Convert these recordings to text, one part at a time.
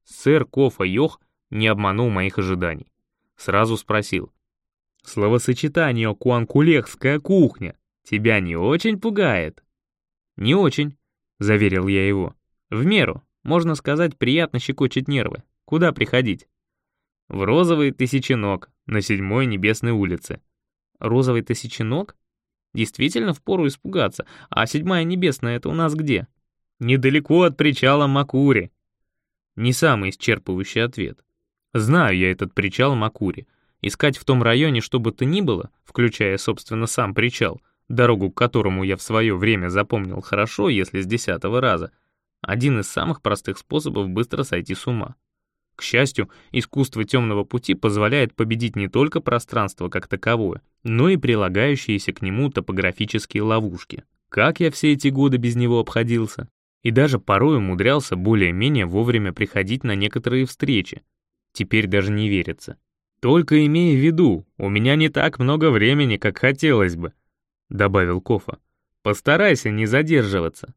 Сэр Кофа Йох не обманул моих ожиданий. Сразу спросил: «Словосочетание «куанкулехская кухня» тебя не очень пугает?» «Не очень», — заверил я его. «В меру, можно сказать, приятно щекочет нервы. Куда приходить?» «В Розовый Тысяченок, на 7-й Небесной улице». «Розовый Тысяченок? Действительно впору испугаться. А 7-я Небесная — это у нас где?» «Недалеко от причала Макури». Не самый исчерпывающий ответ. Знаю я этот причал Макури. Искать в том районе что бы то ни было, включая, собственно, сам причал, дорогу к которому я в свое время запомнил хорошо, если с 10-го раза, один из самых простых способов быстро сойти с ума. К счастью, искусство темного пути позволяет победить не только пространство как таковое, но и прилагающиеся к нему топографические ловушки. Как я все эти годы без него обходился? И даже порой умудрялся более-менее вовремя приходить на некоторые встречи. Теперь даже не верится. «Только имей в виду, у меня не так много времени, как хотелось бы», — добавил Кофа. «Постарайся не задерживаться».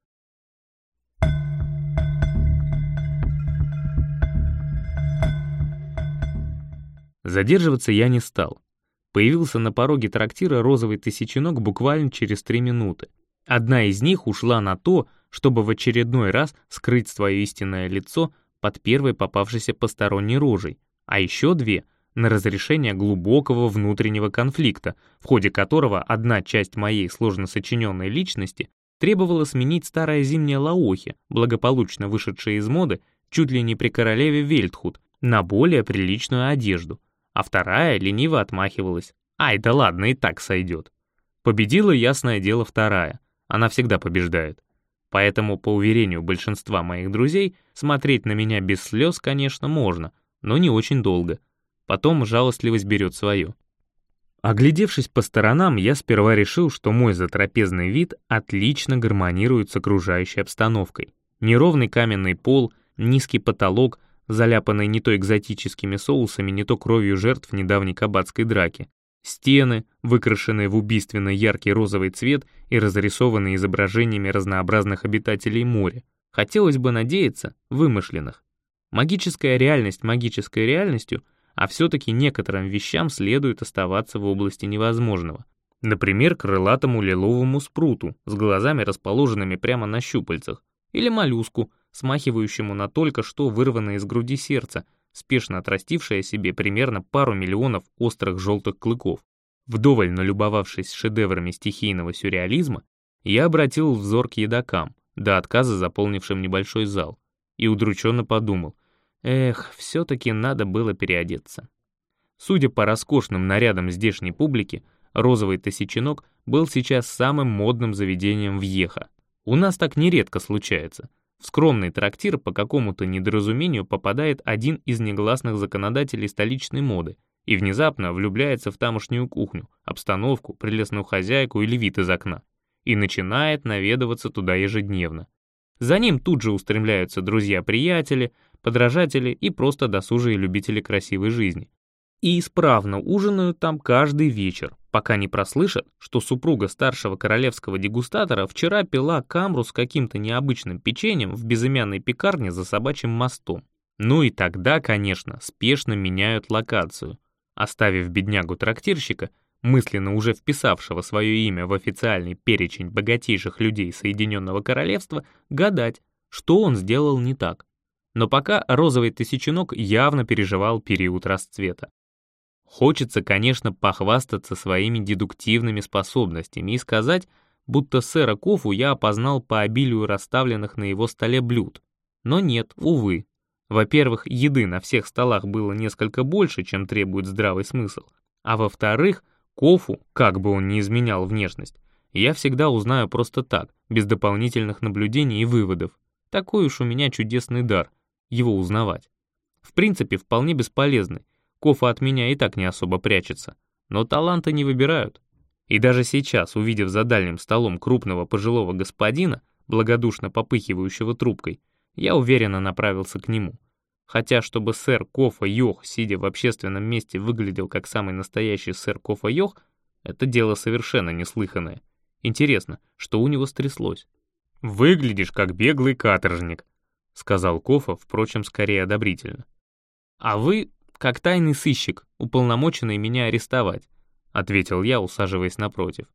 Задерживаться я не стал. Появился на пороге трактира «Розовый Тысяченок» буквально через 3 минуты. Одна из них ушла на то, чтобы в очередной раз скрыть свое истинное лицо под первой попавшейся посторонней рожей, а еще 2 — на разрешение глубокого внутреннего конфликта, в ходе которого одна часть моей сложно сочиненной личности требовала сменить старое зимнее лаохи, благополучно вышедшее из моды чуть ли не при королеве Вельтхут, на более приличную одежду, а вторая лениво отмахивалась. «Ай, да ладно, и так сойдет». Победила, ясное дело, вторая. Она всегда побеждает. Поэтому, по уверению большинства моих друзей, смотреть на меня без слез, конечно, можно, но не очень долго. Потом жалостливость берет свое. Оглядевшись по сторонам, я сперва решил, что мой затрапезный вид отлично гармонирует с окружающей обстановкой. Неровный каменный пол, низкий потолок, заляпанный не то экзотическими соусами, не то кровью жертв недавней кабацкой драки. Стены, выкрашенные в убийственно яркий розовый цвет и разрисованные изображениями разнообразных обитателей моря. Хотелось бы надеяться, вымышленных. Магическая реальность магической реальностью, а все-таки некоторым вещам следует оставаться в области невозможного. Например, крылатому лиловому спруту с глазами, расположенными прямо на щупальцах, или моллюску, смахивающему на только что вырванное из груди сердце, спешно отрастившее себе примерно пару миллионов острых желтых клыков. Вдоволь налюбовавшись шедеврами стихийного сюрреализма, я обратил взор к едокам, до отказа заполнившим небольшой зал, и удрученно подумал: эх, все-таки надо было переодеться. Судя по роскошным нарядам здешней публики, «Розовый Тысяченок» был сейчас самым модным заведением в Йеха. У нас так нередко случается. В скромный трактир по какому-то недоразумению попадает один из негласных законодателей столичной моды и внезапно влюбляется в тамошнюю кухню, обстановку, прелестную хозяйку или вид из окна, и начинает наведываться туда ежедневно. За ним тут же устремляются друзья-приятели, подражатели и просто досужие любители красивой жизни. И исправно ужинают там каждый вечер, пока не прослышат, что супруга старшего королевского дегустатора вчера пила камру с каким-то необычным печеньем в безымянной пекарне за Собачьим мостом. Ну и тогда, конечно, спешно меняют локацию, оставив беднягу-трактирщика, мысленно уже вписавшего свое имя в официальный перечень богатейших людей Соединенного Королевства, гадать, что он сделал не так. Но пока «Розовый Тысяченок» явно переживал период расцвета. Хочется, конечно, похвастаться своими дедуктивными способностями и сказать, будто сэра Кофу я опознал по обилию расставленных на его столе блюд. Но нет, увы. Во-первых, еды на всех столах было несколько больше, чем требует здравый смысл. А во-вторых, Кофу, как бы он ни изменял внешность, я всегда узнаю просто так, без дополнительных наблюдений и выводов. Такой уж у меня чудесный дар — его узнавать. В принципе, вполне бесполезный. Кофа от меня и так не особо прячется. Но таланты не выбирают. И даже сейчас, увидев за дальним столом крупного пожилого господина, благодушно попыхивающего трубкой, я уверенно направился к нему. Хотя, чтобы сэр Кофа Йох, сидя в общественном месте, выглядел как самый настоящий сэр Кофа Йох, это дело совершенно неслыханное. Интересно, что у него стряслось? «Выглядишь как беглый каторжник», сказал Кофа, впрочем, скорее одобрительно. «А вы, как тайный сыщик, уполномоченный меня арестовать», ответил я, усаживаясь напротив.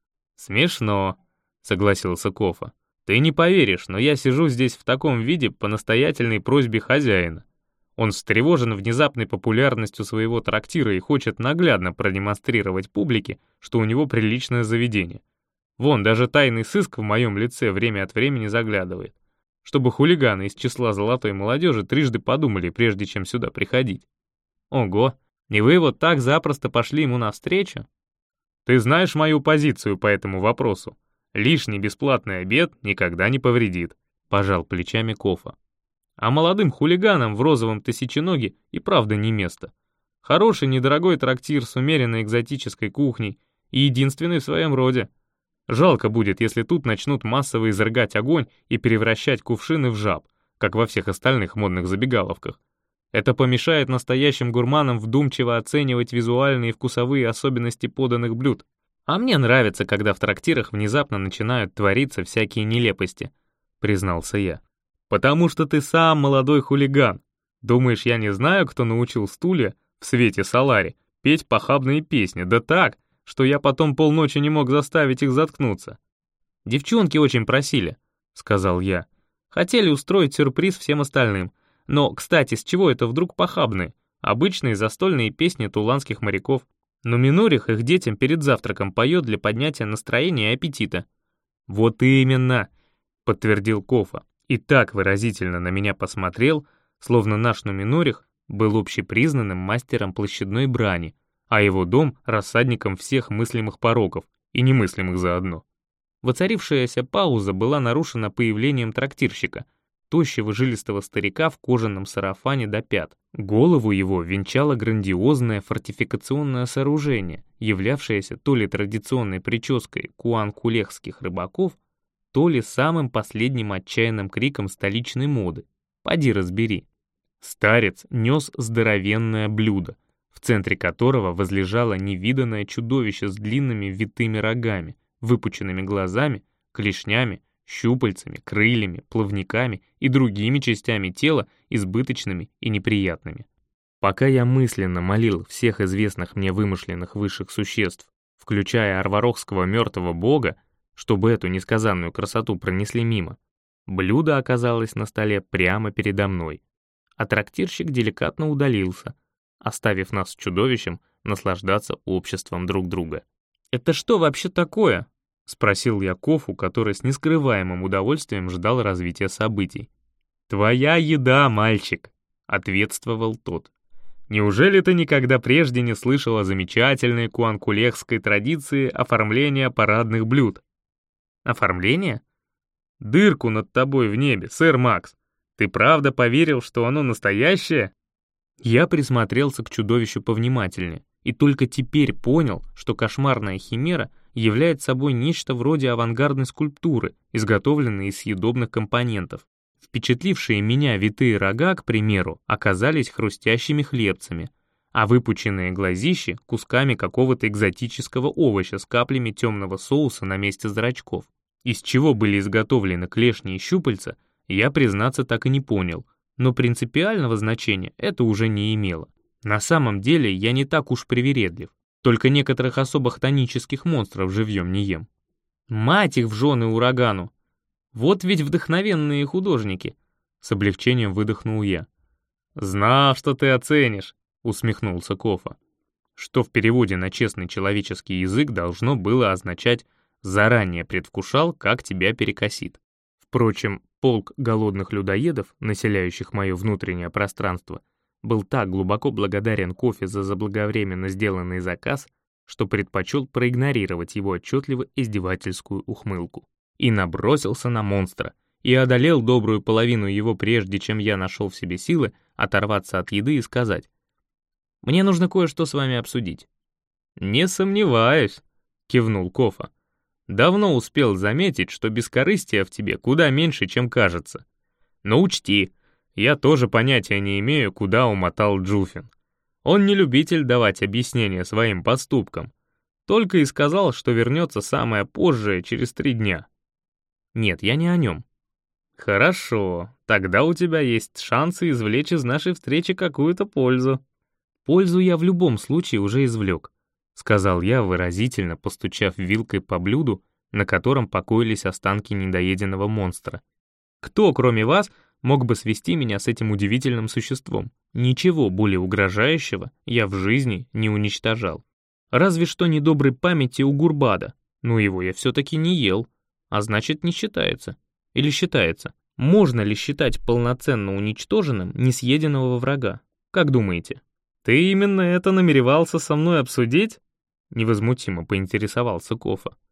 «Смешно», — согласился Кофа. «Ты не поверишь, но я сижу здесь в таком виде по настоятельной просьбе хозяина. Он встревожен внезапной популярностью своего трактира и хочет наглядно продемонстрировать публике, что у него приличное заведение. Вон, даже тайный сыск в моем лице время от времени заглядывает, чтобы хулиганы из числа золотой молодежи трижды подумали, прежде чем сюда приходить. Ого, и вы вот так запросто пошли ему навстречу? Ты знаешь мою позицию по этому вопросу. Лишний бесплатный обед никогда не повредит», — пожал плечами Кофа. «А молодым хулиганам в розовом тысяченоге и правда не место. Хороший недорогой трактир с умеренной экзотической кухней и единственный в своем роде. Жалко будет, если тут начнут массово изрыгать огонь и превращать кувшины в жаб, как во всех остальных модных забегаловках. Это помешает настоящим гурманам вдумчиво оценивать визуальные и вкусовые особенности поданных блюд. А мне нравится, когда в трактирах внезапно начинают твориться всякие нелепости», — признался я. «Потому что ты сам молодой хулиган. Думаешь, я не знаю, кто научил стулья в свете Солари петь похабные песни, да так, что я потом полночи не мог заставить их заткнуться?» «Девчонки очень просили», — сказал я. «Хотели устроить сюрприз всем остальным. Но, кстати, с чего это вдруг похабные? Обычные застольные песни туланских моряков. Но Минорих их детям перед завтраком поет для поднятия настроения и аппетита». «Вот именно», — подтвердил Кофа, и так выразительно на меня посмотрел, словно наш Нуминорих был общепризнанным мастером площадной брани, а его дом — рассадником всех мыслимых пороков и немыслимых заодно. Воцарившаяся пауза была нарушена появлением трактирщика, тощего жилистого старика в кожаном сарафане до пят. Голову его венчало грандиозное фортификационное сооружение, являвшееся то ли традиционной прической куан-кулехских рыбаков, то ли самым последним отчаянным криком столичной моды. Поди разбери. Старец нес здоровенное блюдо, в центре которого возлежало невиданное чудовище с длинными витыми рогами, выпученными глазами, клешнями, щупальцами, крыльями, плавниками и другими частями тела, избыточными и неприятными. Пока я мысленно молил всех известных мне вымышленных высших существ, включая арварохского мертвого бога, чтобы эту несказанную красоту пронесли мимо, блюдо оказалось на столе прямо передо мной, а трактирщик деликатно удалился, оставив нас с чудовищем наслаждаться обществом друг друга. «Это что вообще такое?» — спросил я Кофу, который с нескрываемым удовольствием ждал развития событий. «Твоя еда, мальчик», — ответствовал тот. «Неужели ты никогда прежде не слышал о замечательной куанкулехской традиции оформления парадных блюд?» «Оформление?» «Дырку над тобой в небе, сэр Макс. Ты правда поверил, что оно настоящее?» Я присмотрелся к чудовищу повнимательнее и только теперь понял, что кошмарная химера является собой нечто вроде авангардной скульптуры, изготовленной из съедобных компонентов. Впечатлившие меня витые рога, к примеру, оказались хрустящими хлебцами, а выпученные глазищи — кусками какого-то экзотического овоща с каплями темного соуса на месте зрачков. Из чего были изготовлены клешни и щупальца, я, признаться, так и не понял, но принципиального значения это уже не имело. На самом деле я не так уж привередлив, только некоторых особо хтонических монстров живьем не ем. Мать их в жены урагану! Вот ведь вдохновенные художники! С облегчением выдохнул я. «Знал, что ты оценишь», — усмехнулся Кофа. Что в переводе на честный человеческий язык должно было означать «заранее предвкушал, как тебя перекосит». Впрочем, полк голодных людоедов, населяющих мое внутреннее пространство, был так глубоко благодарен Кофе за заблаговременно сделанный заказ, что предпочел проигнорировать его отчетливо издевательскую ухмылку. И набросился на монстра, и одолел добрую половину его, прежде чем я нашел в себе силы оторваться от еды и сказать: «Мне нужно кое-что с вами обсудить». «Не сомневаюсь», — кивнул Кофа. «Давно успел заметить, что бескорыстия в тебе куда меньше, чем кажется. Но учти, я тоже понятия не имею, куда умотал Джуфин. Он не любитель давать объяснения своим поступкам. Только и сказал, что вернется самое позже, через 3 дня». «Нет, я не о нем». Хорошо, тогда у тебя есть шансы извлечь из нашей встречи какую-то пользу. Пользу я в любом случае уже извлек, сказал я, выразительно постучав вилкой по блюду, на котором покоились останки недоеденного монстра. Кто, кроме вас, мог бы свести меня с этим удивительным существом? Ничего более угрожающего я в жизни не уничтожал. Разве что недоброй памяти у Гурбада, но его я все-таки не ел, а значит не считается. Или считается? Можно ли считать полноценно уничтоженным несъеденного врага? Как думаете? Ты именно это намеревался со мной обсудить? Невозмутимо поинтересовался Кофа.